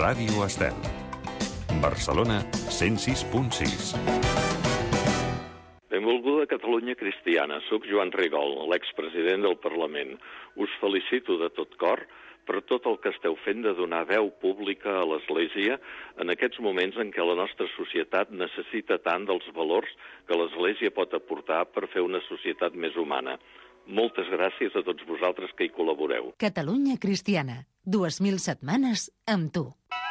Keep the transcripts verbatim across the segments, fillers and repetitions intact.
Ràdio Estel. Barcelona, cent sis punt sis. Benvolguda Catalunya Cristiana, soc Joan Rigol, l'expresident del Parlament. Us felicito de tot cor per tot el que esteu fent de donar veu pública a l'Església en aquests moments en què la nostra societat necessita tant dels valors que l'Església pot aportar per fer una societat més humana. Moltes gràcies a tots vosaltres que hi col·laboreu. Catalunya Cristiana, dues mil setmanes amb tu.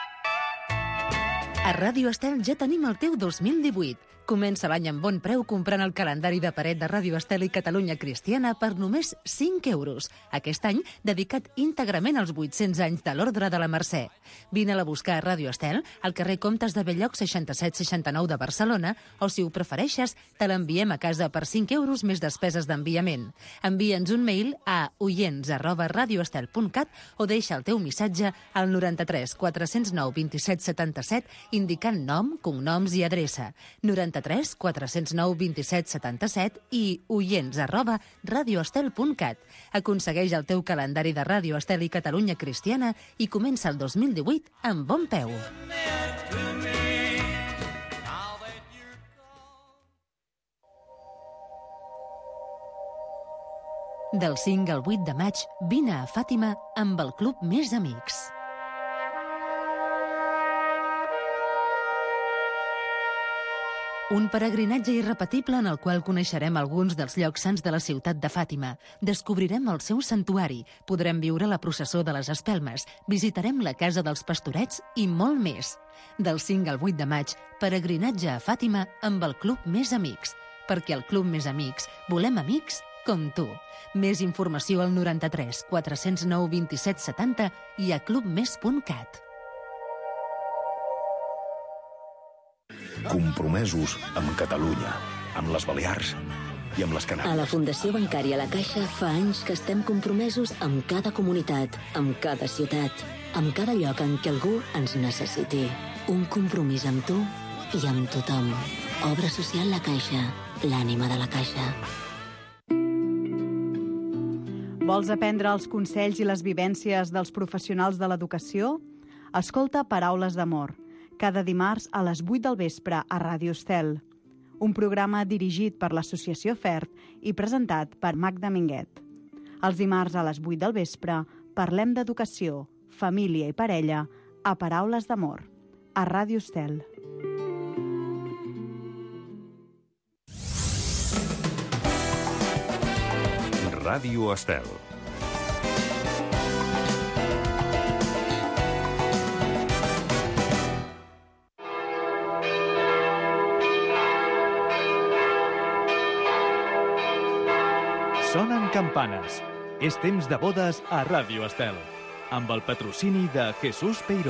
A Ràdio Estel ja tenim el teu dos mil divuit. Comença l'any amb bon preu comprant el calendari de paret de Ràdio Estel i Catalunya Cristiana per només cinc euros. Aquest any dedicat íntegrament als vuit-cents anys de l'Ordre de la Mercè. Vine-la a buscar a Ràdio Estel, al carrer Comtes de Belllloc seixanta-set seixanta-nou de Barcelona, o si ho prefereixes, te l'enviem a casa per cinc euros més despeses d'enviament. Envia'ns un mail a oients arroba radioestel punt cat o deixa el teu missatge al noranta-tres quatre cents nou vint-i-set setanta-set indicant nom, cognoms i adreça. noranta-tres quatre cents nou vint-i-set setanta-set i oients arroba radioestel punt cat. Aconsegueix el teu calendari de Ràdio Estel i Catalunya Cristiana i comença el dos mil divuit amb bon peu. Del cinc al vuit de maig, vine a Fàtima amb el Club Més Amics. Un peregrinatge irrepetible en el qual coneixerem alguns dels llocs sants de la ciutat de Fàtima. Descobrirem el seu santuari, podrem viure la processó de les espelmes, visitarem la casa dels pastorets i molt més. Del cinc al vuit de maig, peregrinatge a Fàtima amb el Club Més Amics. Perquè al Club Més Amics volem amics com tu. Més informació al noranta-tres quatre cents nou vint-i-set setanta i a clubmes punt cat. Compromesos amb Catalunya, amb les Balears i amb les Canàries. A la Fundació Bancària La Caixa fa anys que estem compromesos amb cada comunitat, amb cada ciutat, amb cada lloc en què algú ens necessiti. Un compromís amb tu i amb tothom. Obra social La Caixa, l'ànima de la Caixa. Vols aprendre els consells i les vivències dels professionals de l'educació? Escolta Paraules d'Amor, cada dimarts a les vuit del vespre a Ràdio Estel. Un programa dirigit per l'Associació FERT i presentat per Magda Minguet. Els dimarts a les vuit del vespre parlem d'educació, família i parella a Paraules d'Amor, a Ràdio Estel. Ràdio Estel. Sonen campanes. És temps de bodes a Ràdio Estel, amb el patrocini de Jesús Peiró.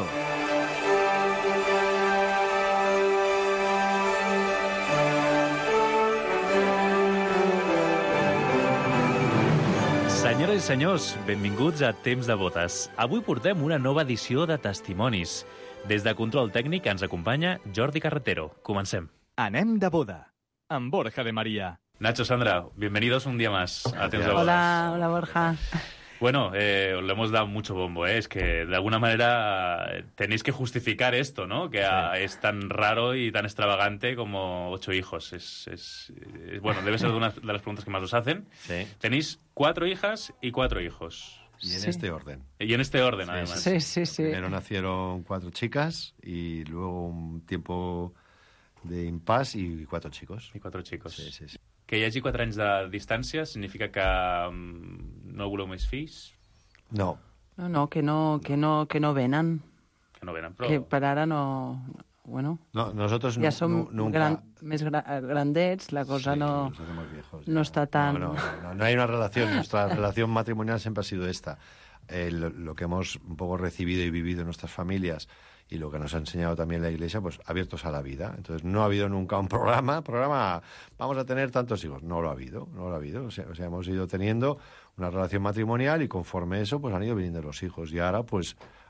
Senyores i senyors, benvinguts a Temps de Bodes. Avui portem una nova edició de Testimonis. Des de Control Tècnic ens acompanya Jordi Carretero. Comencem. Anem de boda, amb Borja de María. Nacho, Sandra, bienvenidos un día más a Temps de Bodas. Hola, hola Borja. Bueno, eh, le hemos dado mucho bombo, ¿eh? Es que de alguna manera tenéis que justificar esto, ¿no? Que sí. a, es tan raro y tan extravagante como ocho hijos. Es, es, es bueno, debe ser una de las preguntas que más os hacen. Sí. Tenéis cuatro hijas y cuatro hijos. Y en sí. este orden. Y en este orden, sí, además. Sí, sí, sí. Primero nacieron cuatro chicas y luego un tiempo de impasse y cuatro chicos. Y cuatro chicos. Sí, sí, sí. Que hi hagi quatre anys de distància significa que um, no voleu més fills? No. No, no, que no, que no, que no venen. Que no venen, però... Que per ara no... Bueno, no, nosotros ja som no, nunca... gran, més gra, grandets, la cosa sí, no, viejos, no está tan... No, no, no, no hay una relación, nuestra relación matrimonial siempre ha sido esta. Eh, lo, lo que hemos un poco recibido y vivido en nuestras familias y lo que nos ha enseñado también la Iglesia, pues abiertos a la vida. Entonces no ha habido nunca un programa, programa, vamos a tener tantos hijos. No lo ha habido, no lo ha habido. O sea, o sea, hemos ido teniendo una relación matrimonial y conforme eso, pues han ido viniendo los hijos. Y ahora, pues,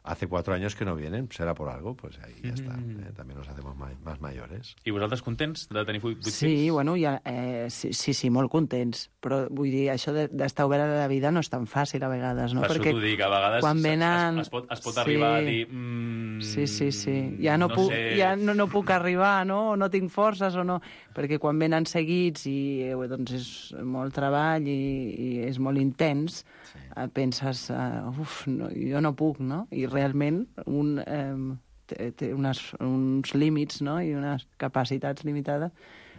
hace cuatro años que no vienen, serà por algo, pues ahí ya está. Eh, también nos hacemos más, más mayores. I vosaltres contents de tenir vuit fills? Sí, bueno, ja, eh, sí, sí, sí, molt contents. Però vull dir, això de- d'estar obert a la vida no és tan fàcil a vegades, no? Per això Perquè t'ho dic, a vegades quan es- venen... es, es pot, es pot Sí. arribar a dir... Mm, Sí, sí, sí. Ja no, no puc, sé. ja no, no puc arribar, no? O no tinc forces, o no... Perquè quan venen seguits i eh, doncs és molt treball i, i és molt intens, sí. eh, penses, uh, uf, no, jo no puc, no? I realment un eh, té, té unes, uns límits, no? I unes capacitats limitades,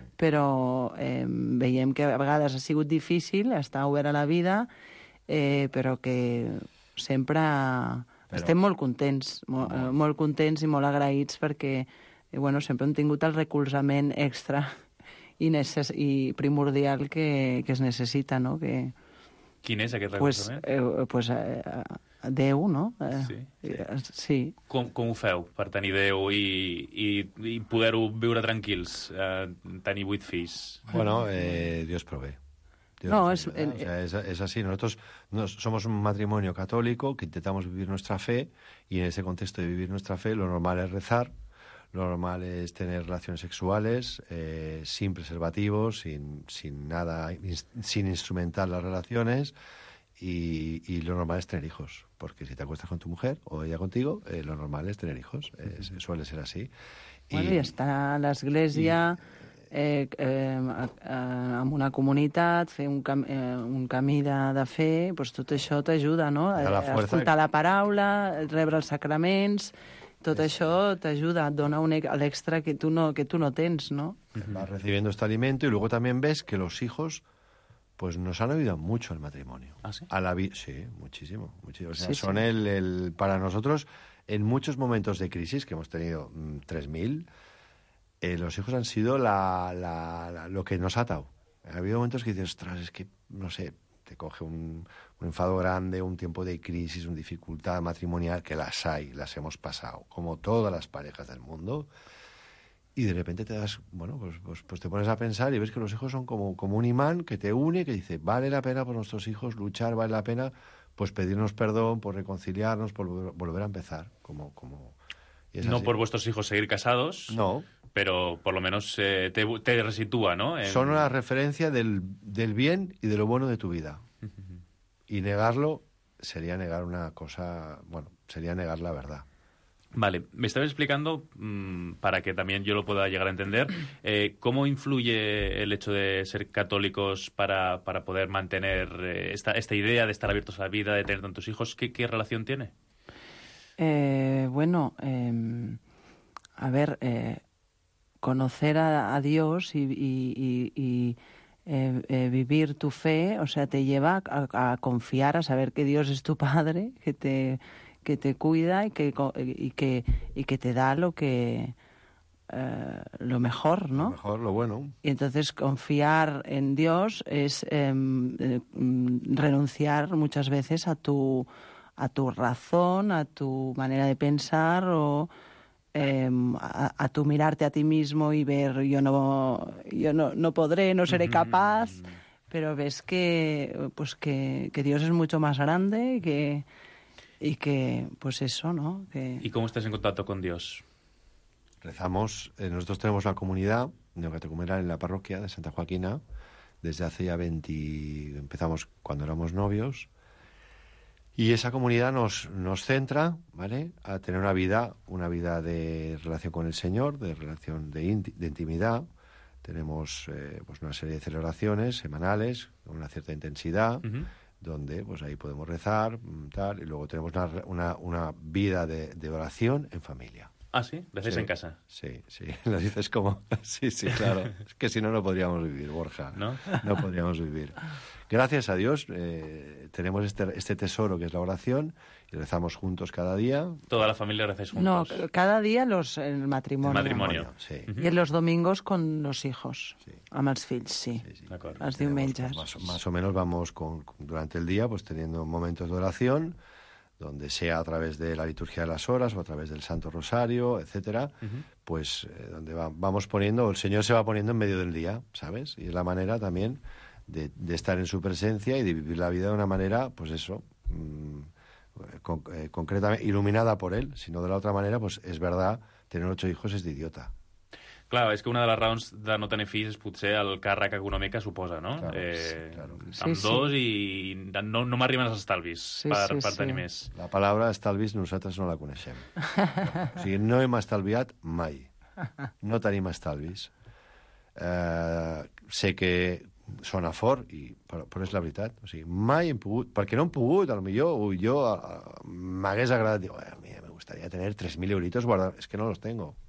però eh, veiem que a vegades ha sigut difícil estar obert a la vida, eh, però que sempre però... estem molt contents, molt, molt. molt contents i molt agraïts perquè eh, bueno, sempre hem tingut el recolzament extra i, necess i primordial que, que es necessita, no? Que, Quin és aquest pues, recolzament? eh, pues, eh, Déu, no? Eh, Sí. eh, sí. Com, com ho feu per tenir Déu i, i, i poder-ho viure tranquils, eh, tenir vuit fills? Bueno, eh, Dios provee. Dios No, nos es- ayuda. O sea, es, es así. Nosotros nos- somos un matrimonio católico que intentamos vivir nuestra fe y en ese contexto de vivir nuestra fe lo normal es rezar, lo normal es tener relaciones sexuales eh, sin preservativos, sin, sin nada, ins- sin instrumentar las relaciones y, y lo normal es tener hijos. Porque si te acuestas con tu mujer o ella contigo, eh, lo normal es tener hijos. Eh, suele ser así. Bueno, i estar a l'església eh, eh, eh, amb una comunitat, fer un, cam eh, un camí de, de fer, doncs tot això t'ajuda, no? Da la A fuerza. escoltar la paraula, rebre els sacraments, tot això t'ajuda, et dona un ex- l'extra que, tu no, que tu no tens, no? Vas recibiendo este alimento y luego también ves que los hijos pues nos han ayudado mucho al matrimonio. ¿Ah, sí? A la vi- sí, muchísimo, muchísimo. O sea, Sí, son sí. El, el para nosotros en muchos momentos de crisis que hemos tenido mm, tres mil, eh, los hijos han sido la, la- la- lo que nos ha atado. Ha habido momentos que dices, ostras, es que no sé, te coge un, un enfado grande, un tiempo de crisis, una dificultad matrimonial, que las hay, las hemos pasado, como todas las parejas del mundo. Y de repente te das, bueno, pues, pues, pues te pones a pensar y ves que los hijos son como, como un imán que te une, que dice, vale la pena por nuestros hijos luchar, vale la pena pues pedirnos perdón, por reconciliarnos, por volver, volver a empezar. Como, como... y es No así. por vuestros hijos seguir casados, No, pero por lo menos eh, te, te resitúa, ¿no? En- son una referencia del, del bien y de lo bueno de tu vida. Y negarlo sería negar una cosa, bueno, sería negar la verdad. Vale, me estabas explicando, mmm, para que también yo lo pueda llegar a entender, eh, cómo influye el hecho de ser católicos para, para poder mantener eh, esta, esta idea de estar abiertos a la vida, de tener tantos hijos. ¿Qué, qué relación tiene? Eh, bueno, eh, a ver, eh, conocer a, a Dios y, y- y- y, eh, eh, vivir tu fe, o sea, te lleva a, a confiar, a saber que Dios es tu Padre, que te, que te cuida y que, co- y que, y que te da lo que eh, lo mejor, ¿no? Lo mejor, lo bueno. Y entonces confiar en Dios es eh, eh, mm, renunciar muchas veces a tu a tu razón, a tu manera de pensar o eh, a, a tu mirarte a ti mismo y ver yo no yo no, no podré, no seré capaz, pero ves que pues que, que Dios es mucho más grande y que y que pues eso, ¿no? Que ¿Y cómo estás en contacto con Dios? Rezamos, eh, nosotros tenemos una comunidad neocatecumenal en la parroquia de Santa Joaquina desde hace ya veinte, empezamos cuando éramos novios, y esa comunidad nos, nos centra, ¿vale?, a tener una vida, una vida de relación con el Señor, de relación de, inti- de intimidad. Tenemos eh, pues una serie de celebraciones semanales con una cierta intensidad, Ujú. donde pues ahí podemos rezar, mm, tal, y luego tenemos una, re- una, una vida de, de oración en familia. Ah, ¿sí? ¿Lo hacéis Sí. en casa? Sí, sí, lo dices como... Sí, sí, claro. Es que si no, no podríamos vivir, Borja. ¿No? No podríamos vivir. Gracias a Dios eh, tenemos este, este tesoro que es la oración y rezamos juntos cada día. Toda la familia rezáis no, juntos. cada día los el El matrimonio. matrimonio. Sí. Ujú. I els domingos con los hijos, Sí. amb els fills, sí. Sí, sí. D'acord. Els Tenemos, diumenges. pues, más, más o menos vamos con, con- durante el día pues teniendo momentos de oración, donde sea a través de la liturgia de las horas o a través del Santo Rosario, etcétera, pues eh, donde va- vamos poniendo, el Señor se va poniendo en medio del día, ¿sabes? Y es la manera también de, de estar en su presencia y de vivir la vida de una manera, pues eso, mm, con, eh, concretamente, iluminada por él. Si no, de la otra manera, pues es verdad, tener ocho hijos és d'idiota. Clar, és que una de les raons de no tenir fills és potser el càrrec econòmic que suposa, no? Claro, eh, sí, claro. Amb Sí, dos sí. i no, no m'arriben els estalvis Sí, per, sí, per sí. tenir més. La paraula estalvis nosaltres no la coneixem. O sigui, no hem estalviat mai. No tenim estalvis. Eh, sé que sona fort, i, però, però és la veritat. O sigui, mai hem pogut... Perquè no hem pogut, potser, o jo eh, m'hagués agradat dir, a mi me gustaría tener tres mil euritos guardados. Es que no los tengo.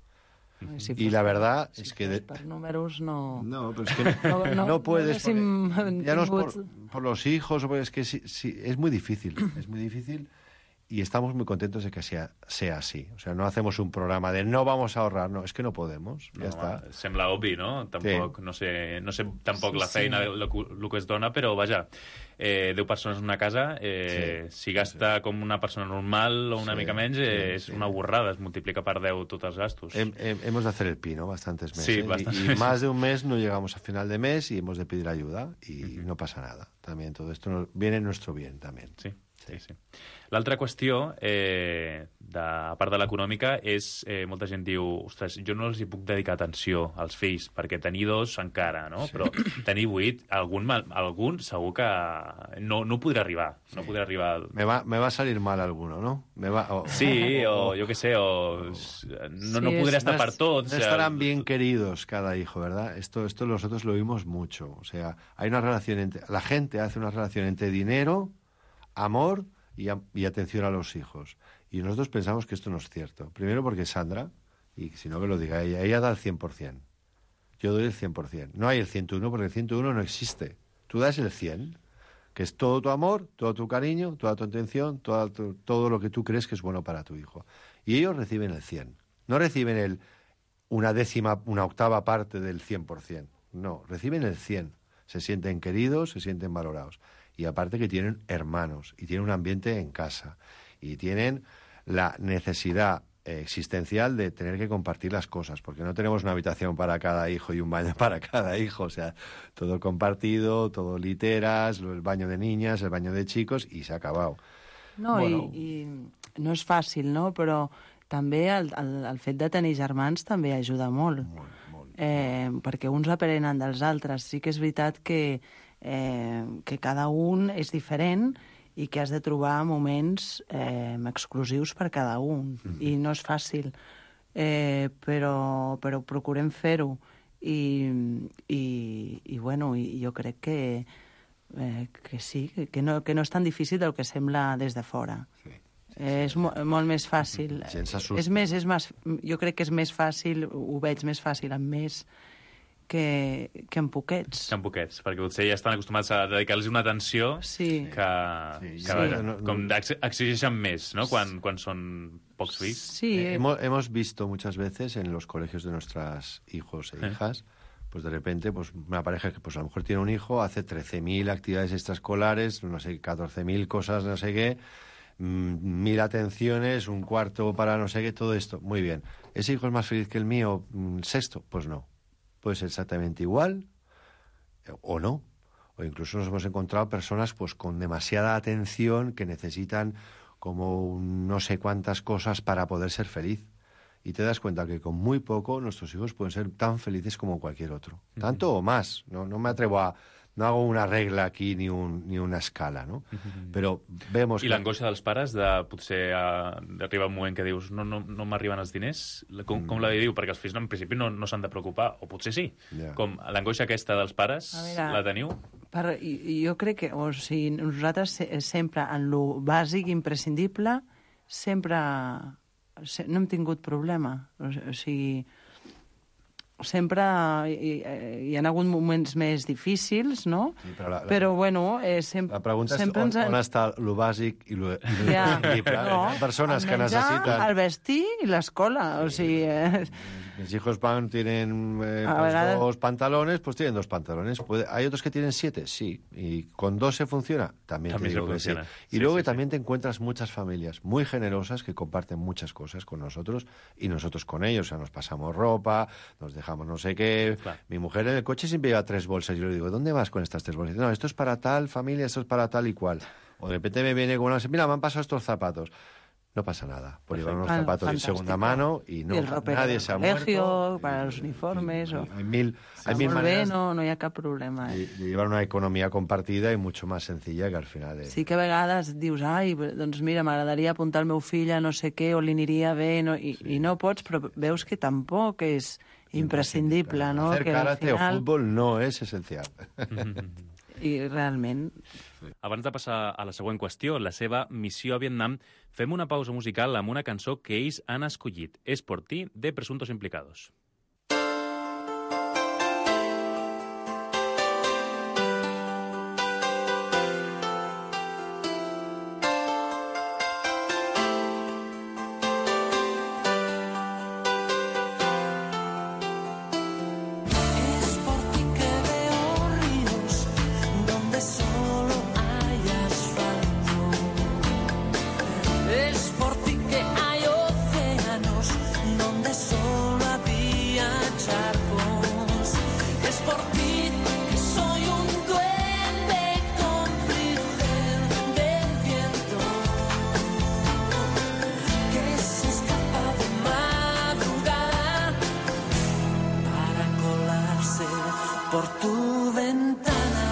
Si y la verdad si es que... De... Per números no... No, pero es que no, no, no, no puedes... No porque, ya no es por, por los hijos, es que sí, sí, es muy difícil, es muy difícil y estamos muy contentos de que sea, sea así. O sea, no hacemos un programa de no vamos a ahorrar, no, es que no podemos, ja no, està. Sembla obvi, no? Tampoc, sí. no sé, no sé tampoc Sí, la feina, sí. el, el que es dona, però vaja, eh, deu persones en una casa, eh, sí, si gasta sí. com una persona normal o una sí, mica menys, eh, sí, és sí. una borrada, es multiplica per deu tots els gastos. Hem, hem, hemos de hacer el pino bastantes meses. Sí, bastantes y, y meses. más de un mes no llegamos a final de mes y hemos de pedir ayuda y uh-huh. no pasa nada. También todo esto nos, viene en nuestro bien también. Sí. Sí, sí. L'altra qüestió, eh, de, a part de l'econòmica, és... Eh, molta gent diu, ostres, jo no els hi puc dedicar atenció als fills, perquè tenir dos encara, no? Sí. Però tenir vuit, algun, algun segur que no, no podrà arribar. No sí. podrà arribar... Me va, me va a salir mal alguno, ¿no? Me va, o, sí, o jo què sé, o... No, sí, no podré estar no per tots. No estarán bien queridos cada hijo, ¿verdad? Esto, esto nosotros lo oímos mucho. O sea, hay una relación entre... La gente hace una relación entre dinero, amor y, a, y atención a los hijos. Y nosotros pensamos que esto no es cierto. Primero porque Sandra, y si no que lo diga ella, ella da el cien por cien. Yo doy el cien por cien. No hay el ciento uno porque el ciento uno no existe. Tú das el cien, que es todo tu amor, todo tu cariño, toda tu atención, toda tu, todo lo que tú crees que es bueno para tu hijo. Y ellos reciben el cien. No reciben el, una décima, una octava parte del cien por cien. No, reciben el cien. Se sienten queridos, se sienten valorados. Y aparte que tienen hermanos, y tienen un ambiente en casa, y tienen la necesidad eh, existencial de tener que compartir las cosas, porque no tenemos una habitación para cada hijo y un baño para cada hijo, o sea, todo compartido, todo literas, el baño de niñas, el baño de chicos, y se ha acabado. No, bueno, i, i no és fàcil, no?, però també el, el, el fet de tenir germans també ajuda molt, molt, molt, eh, molt. perquè uns aprenen dels altres. Sí que és veritat que Eh, que cada un és diferent i que has de trobar moments eh, exclusius per cada un. Mm-hmm. I no és fàcil, eh, però, però procurem fer-ho. I, i, i, bueno, i jo crec que, eh, que sí, que no, que no és tan difícil del que sembla des de fora. Sí. Eh, és mo molt més fàcil. És més, és més, jo crec que és més fàcil, ho veig més fàcil amb més que, que en poquets. Que en poquets, perquè potser ja estan acostumats a dedicar-los una atenció sí. que, sí, que sí. Vaja, No, no, com exigeixen més, no?, quan, quan són pocs fills. Sí. Eh, hemos, hemos visto muchas veces en los colegios de nuestros hijos e hijas, pues de repente, pues una pareja que pues a lo mejor tiene un hijo, hace trece mil actividades extraescolares, no sé, catorce mil cosas, no sé qué, mil atenciones, un cuarto para no sé qué, todo esto. Muy bien. ¿Ese hijo es más feliz que el mío, sexto? Pues no. Puede ser exactamente igual o no. O incluso nos hemos encontrado personas pues con demasiada atención que necesitan como no sé cuántas cosas para poder ser feliz. Y te das cuenta que con muy poco nuestros hijos pueden ser tan felices como cualquier otro. Tanto o más. No, no me atrevo a... No hago una regla aquí ni, un, ni una escala, no? Però vemos... I que... l'angoixa dels pares de potser arriba un moment que dius no, no, no m'arriben els diners? Com, mm. com la diu? Perquè els fills en principi no, no s'han de preocupar, o potser sí. Yeah. Com l'angoixa aquesta dels pares, veure, la teniu? Per, jo crec que o sigui, nosaltres sempre en lo bàsic imprescindible sempre no hem tingut problema. O sigui... Sempre hi, hi ha hagut moments més difícils, no? Sí, però, la, la, però, bueno, eh, sempre... La pregunta és sempre on, ens... on està lo bàsic i lo imprescindible. No, persones el que menjar, necessiten... el vestir i l'escola, sí. O sigui... Eh... Mis hijos van, tienen eh, pues vegades... dos pantalones, pues tienen dos pantalones. Puede... ¿Hay otros que tienen siete? Sí. ¿Y con dos se funciona? También, también te digo que sí. Y sí, luego sí, también sí. te encuentras muchas familias muy generosas que comparten muchas cosas con nosotros y nosotros con ellos. O sea, nos pasamos ropa, nos dejamos no sé qué. Claro. Mi mujer en el coche siempre lleva tres bolsas. Yo le digo, ¿dónde vas con estas tres bolsas? No, esto es para tal familia, esto es para tal y cual. O de repente me viene con una... Mira, me han pasado estos zapatos. No pasa nada, por llevar unos Ah, zapatos de fantástico. segunda mano y no, I el ropero nadie del se ha colegio, muerto. para los uniformes... O... Hay mil, hay Està mil molt bé, maneras no, no hi ha cap problema. de, Eh? de llevar una economía compartida y mucho más sencilla que al final... Es... Sí que a vegades dius, ai, doncs mira, m'agradaria apuntar el meu fill a no sé què, o li aniria bé, no? I, sí. i no pots, però veus que tampoc és imprescindible, no? Hacer que al karate final... o fútbol no es esencial. I realment... Abans de passar a la següent qüestió, la seva missió a Vietnam, fem una pausa musical amb una cançó que ells han escollit. És por ti, de Presuntos Implicados. Es por ti que hay océanos donde solo había charcos. Es por ti que soy un duende cómplice del viento que se escapa de madrugada para colarse por tu ventana.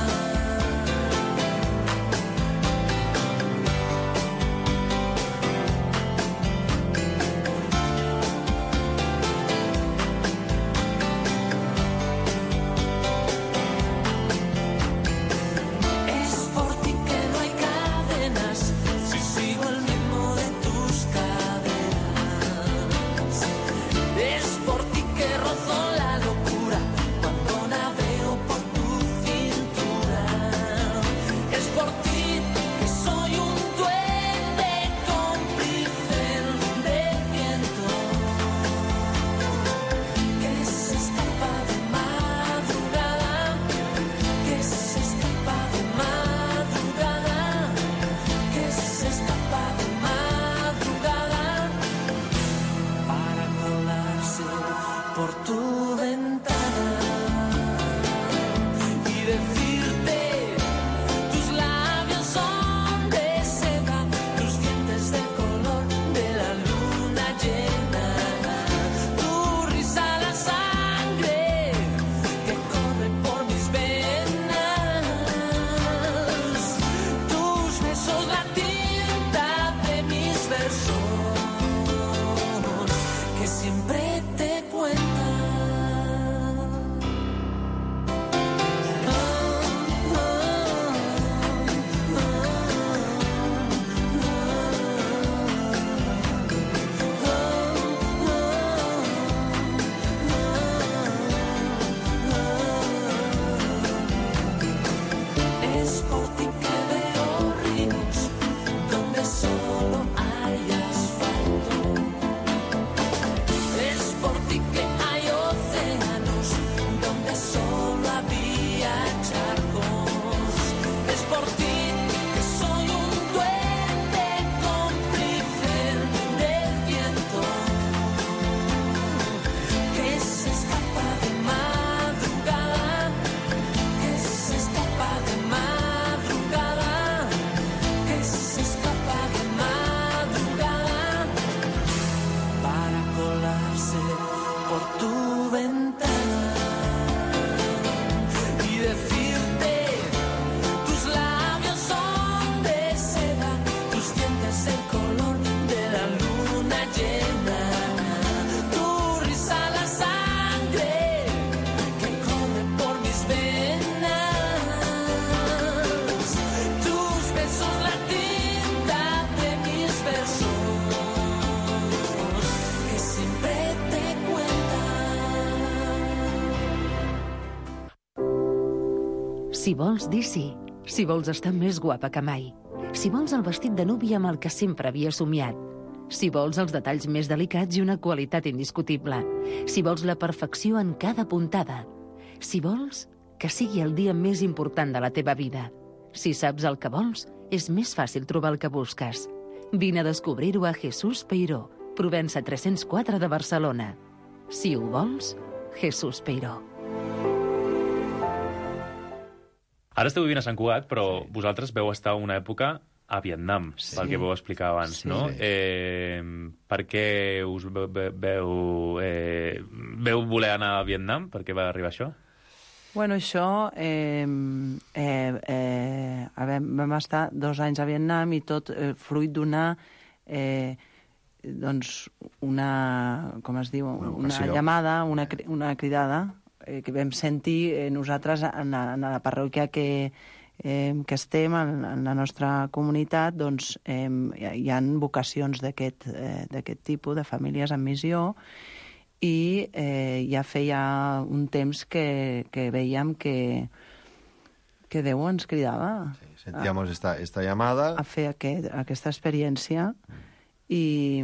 Si vols dir sí, si vols estar més guapa que mai, si vols el vestit de núvia amb el que sempre havia somiat, si vols els detalls més delicats i una qualitat indiscutible, si vols la perfecció en cada puntada, si vols que sigui el dia més important de la teva vida, si saps el que vols, és més fàcil trobar el que busques. Vine a descobrir-ho a Jesús Peiró, Provença tres-cents quatre de Barcelona. Si ho vols, Jesús Peiró. Ara esteu vivint a Sant Cugat, però vosaltres veu estar una època a Vietnam, sí. pel que vau explicar abans, sí. no? Eh, per què us veu, eh, veu voler anar a Vietnam? Per què va arribar això? Bueno, això... Eh, eh, eh, vam, vam estar dos anys a Vietnam i tot eh, fruit d'una... Eh, doncs una... com es diu? Una, una llamada, una, una cridada eh, que vam sentir eh, nosaltres en la, en la parròquia que, eh, que estem, en, en la nostra comunitat, doncs eh, hi ha vocacions d'aquest eh, tipus, de famílies en missió, i eh, ja feia un temps que, que veiem que, que Déu ens cridava sí, sentíamos a, esta, esta llamada a fer aquest, aquesta experiència mm. i,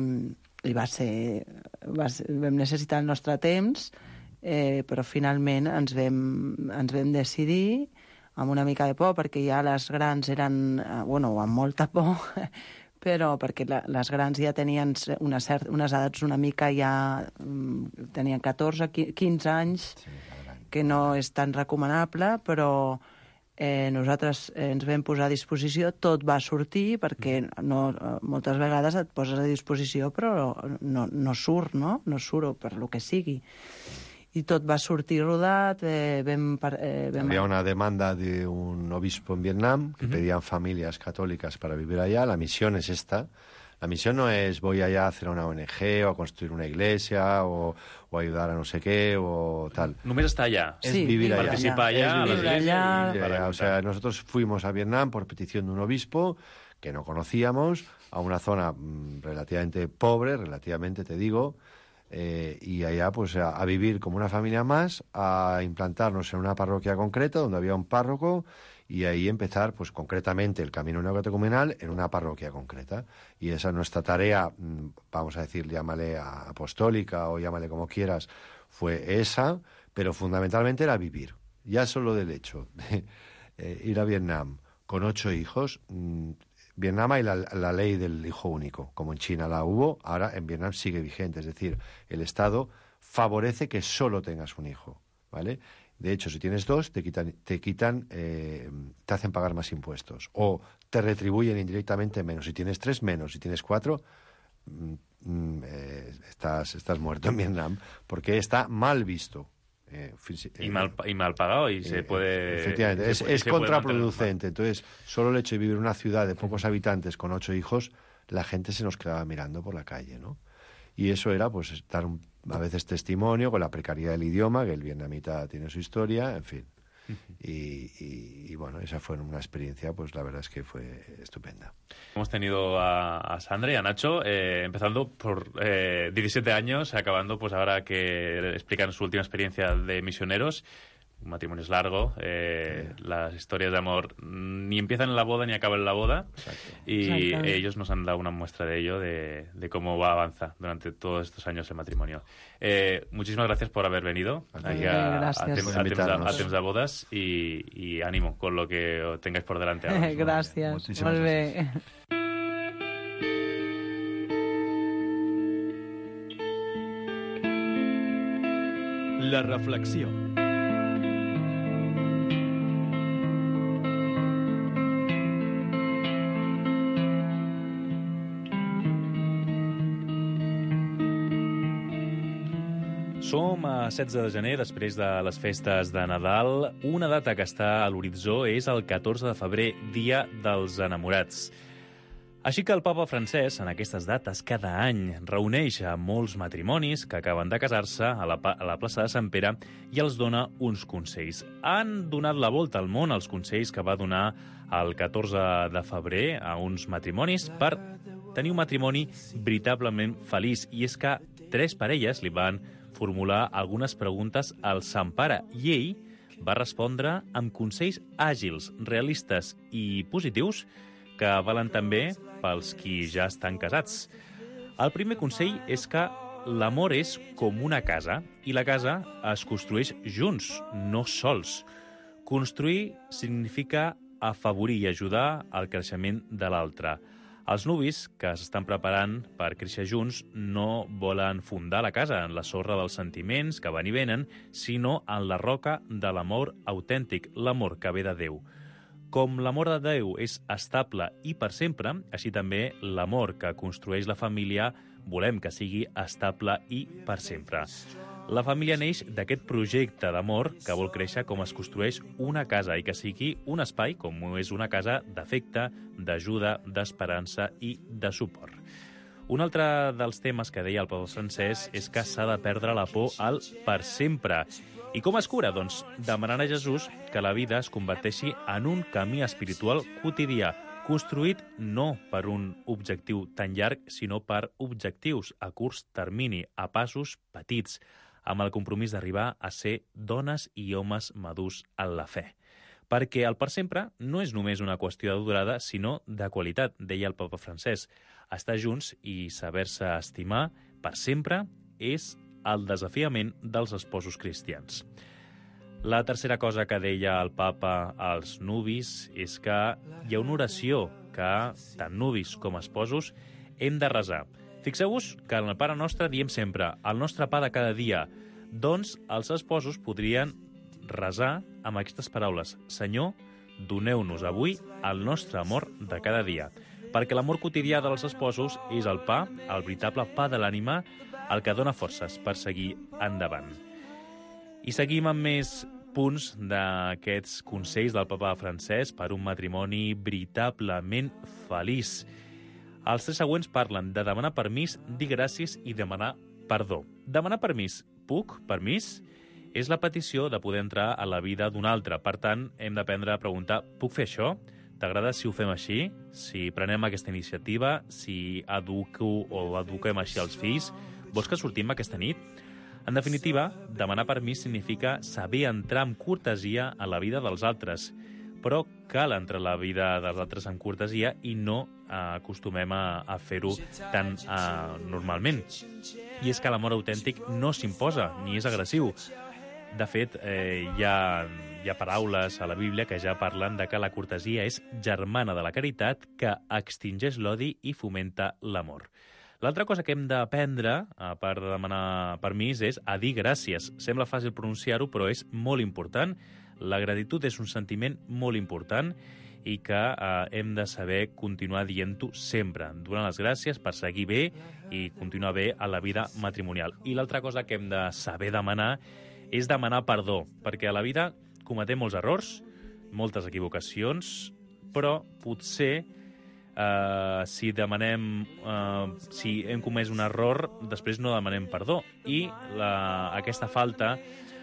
i va ser, va ser vam necessitar el nostre temps eh, però finalment ens vam, ens vam decidir amb una mica de por, perquè ja les grans eren, eh, bueno, amb molta por però perquè la, les grans ja tenien una cert, unes edats una mica ja... tenien catorze, quinze anys, sí, que no és tan recomanable, però eh, nosaltres ens vam posar a disposició, tot va sortir, perquè no, moltes vegades et poses a disposició, però no, no surt, no? No surt, per lo que sigui. Y tot va sortir rodat. Eh, vam, eh, vam... Había una demanda de un obispo en Vietnam que uh-huh. pedían familias católicas para vivir allá. La misión es esta. La misión no es voy allá a hacer una O N G o a construir una iglesia o, o ayudar a no sé qué o tal. Només està allá. Es sí, vivir allá. Participa allá. Es vivir allá. allá. allá. O sea, nosotros fuimos a Vietnam por petición de un obispo que no conocíamos, a una zona mmm, relativamente pobre, relativamente te digo, Eh, y allá pues a, a vivir como una familia más, a implantarnos en una parroquia concreta donde había un párroco y ahí empezar pues concretamente el camino neocatecumenal en una parroquia concreta. Y esa es nuestra tarea, vamos a decir, llámale apostólica o llámale como quieras, fue esa, pero fundamentalmente era vivir. Ya solo del hecho de eh, ir a Vietnam con ocho hijos... Mmm, Vietnam hay la, la ley del hijo único, como en China la hubo, ahora en Vietnam sigue vigente, es decir, el Estado favorece que solo tengas un hijo, ¿vale? De hecho, si tienes dos, te quitan, te quitan, eh, te hacen pagar más impuestos o te retribuyen indirectamente menos. Si tienes tres, menos. Si tienes cuatro, mm, eh, estás, estás muerto en Vietnam porque está mal visto. Eh, y, mal, y mal pagado y eh, se puede... Efectivamente, es, es contraproducente. Entonces, solo el hecho de vivir en una ciudad de pocos habitantes con ocho hijos, la gente se nos quedaba mirando por la calle, ¿no? Y eso era, pues, dar un, a veces testimonio con la precariedad del idioma, que el vietnamita tiene su historia, en fin. Y, y, y bueno, esa fue una experiencia, pues la verdad es que fue estupenda. Hemos tenido a, a Sandra y a Nacho, eh, empezando por eh, diecisiete años, acabando pues ahora que explican su última experiencia de misioneros. Un matrimonio es largo, eh, sí. Las historias de amor ni empiezan en la boda ni acaban en la boda. Exacto. Y Exacto. ellos nos han dado una muestra de ello, de, de cómo va a avanzar durante todos estos años el matrimonio. Eh, muchísimas gracias por haber venido aquí a, a, a, Temps, a, Temps, a, a Temps de Bodas y, y ánimo con lo que tengáis por delante ahora mismo. Gracias. Muchísimas gracias. La reflexió. Som a setze de gener, després de les festes de Nadal. Una data que està a l'horitzó és el catorze de febrer, Dia dels Enamorats. Així que el papa francès, en aquestes dates, cada any reuneix a molts matrimonis que acaben de casar-se a la, a la plaça de Sant Pere i els dona uns consells. Han donat la volta al món els consells que va donar el catorze de febrer a uns matrimonis per tenir un matrimoni veritablement feliç. I és que tres parelles li van formular algunes preguntes al Sant Pare i ell va respondre amb consells àgils, realistes i positius que valen també pels qui ja estan casats. El primer consell és que l'amor és com una casa i la casa es construeix junts, no sols. Construir significa afavorir i ajudar al creixement de l'altre. Els nuvis, que s'estan preparant per créixer junts, no volen fundar la casa en la sorra dels sentiments que van i venen, sinó en la roca de l'amor autèntic, l'amor que ve de Déu. Com l'amor de Déu és estable i per sempre, així també l'amor que construeix la família volem que sigui estable i per sempre. La família neix d'aquest projecte d'amor que vol créixer com es construeix una casa i que sigui un espai com és una casa d'afecte, d'ajuda, d'esperança i de suport. Un altre dels temes que deia el Papa Francesc és que s'ha de perdre la por al per sempre. I com es cura? Doncs demanant a Jesús que la vida es converteixi en un camí espiritual quotidià, construït no per un objectiu tan llarg, sinó per objectius a curt termini, a passos petits, amb el compromís d'arribar a ser dones i homes madurs en la fe. Perquè el per sempre no és només una qüestió de durada, sinó de qualitat, deia el Papa Francesc. Estar junts i saber-se estimar per sempre és el desafiament dels esposos cristians. La tercera cosa que deia el papa als nuvis és que hi ha una oració que tant nuvis com esposos hem de resar. Fixeu-vos que en el Pare Nostre diem sempre el nostre pa de cada dia. Doncs els esposos podrien resar amb aquestes paraules: Senyor, doneu-nos avui el nostre amor de cada dia. Perquè l'amor quotidià dels esposos és el pa, el veritable pa de l'ànima, el que dona forces per seguir endavant. I seguim amb més punts d'aquests consells del Papa Francesc per un matrimoni veritablement feliç. Els tres següents parlen de demanar permís, dir gràcies i demanar perdó. Demanar permís, puc? Permís? És la petició de poder entrar a la vida d'un altre. Per tant, hem d'aprendre a preguntar, puc fer això? T'agrada si ho fem així? Si prenem aquesta iniciativa? Si educo o eduquem així els fills? Vols que sortim aquesta nit? En definitiva, demanar permís significa saber entrar amb cortesia a la vida dels altres, però cal entrar a la vida dels altres amb cortesia i no eh, acostumem a, a fer-ho tan eh, normalment. I és que l'amor autèntic no s'imposa ni és agressiu. De fet, eh, hi, ha, hi ha paraules a la Bíblia que ja parlen de que la cortesia és germana de la caritat, que extingeix l'odi i fomenta l'amor. L'altra cosa que hem d'aprendre, a part de demanar permís, és a dir gràcies. Sembla fàcil pronunciar-ho, però és molt important. La gratitud és un sentiment molt important i que eh, hem de saber continuar dient-ho sempre, donant les gràcies per seguir bé i continuar bé a la vida matrimonial. I l'altra cosa que hem de saber demanar és demanar perdó, perquè a la vida cometem molts errors, moltes equivocacions, però potser Uh, si demanem uh, si hem comès un error, després no demanem perdó i la, aquesta falta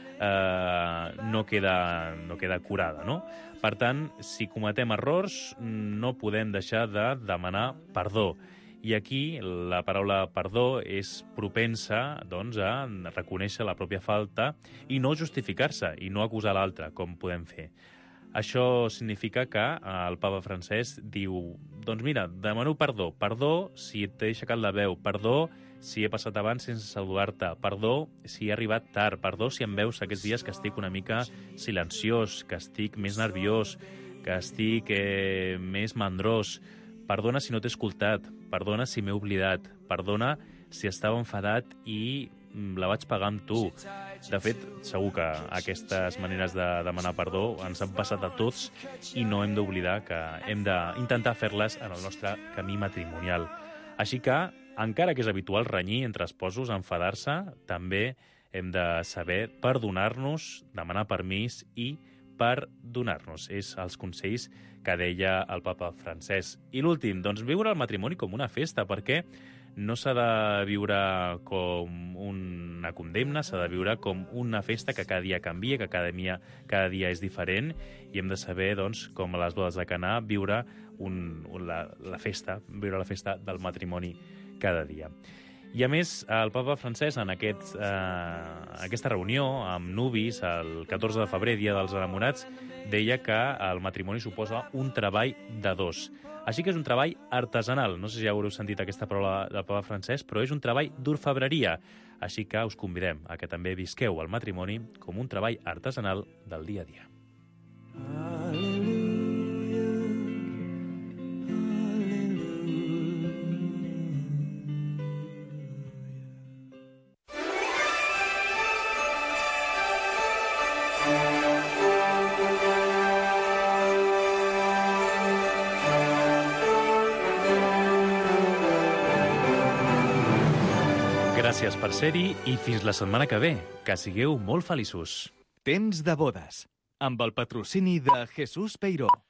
uh, no, queda, no queda curada, no? Per tant, si cometem errors, no podem deixar de demanar perdó. I aquí la paraula perdó és propensa, doncs, a reconèixer la pròpia falta i no justificar-se i no acusar l'altre, com podem fer. Això significa que el Papa Francesc diu, doncs mira, demano perdó, perdó si t'he aixecat la veu, perdó si he passat abans sense saludar-te, perdó si he arribat tard, perdó si em veus aquests dies que estic una mica silenciós, que estic més nerviós, que estic eh, més mandrós, perdona si no t'he escoltat, perdona si m'he oblidat, perdona si estava enfadat i la vaig pagar amb tu. De fet, segur que aquestes maneres de demanar perdó ens han passat a tots i no hem d'oblidar que hem d'intentar fer-les en el nostre camí matrimonial. Així que, encara que és habitual renyir entre esposos, enfadar-se, també hem de saber perdonar-nos, demanar permís i perdonar-nos. És els consells que deia el Papa Francesc. I l'últim, doncs viure el matrimoni com una festa, perquè no s'ha de viure com una condemna, s'ha de viure com una festa que cada dia canvia, que cada dia, cada dia és diferent, i hem de saber, doncs, com a les bodes de Canà, viure un, la, la festa, viure la festa del matrimoni cada dia. I a més, el Papa Francesc, en aquest, eh, aquesta reunió amb nuvis, el catorze de febrer, Dia dels Enamorats, deia que el matrimoni suposa un treball de dos. Així que és un treball artesanal. No sé si ja haureu sentit aquesta paraula del Papa Francesc, però és un treball d'orfebreria. Així que us convidem a que també visqueu el matrimoni com un treball artesanal del dia a dia. gràcies per ser-hi i fins la setmana que ve. Que sigueu molt feliços. Temps de bodes, amb el patrocini de Jesús Peiró.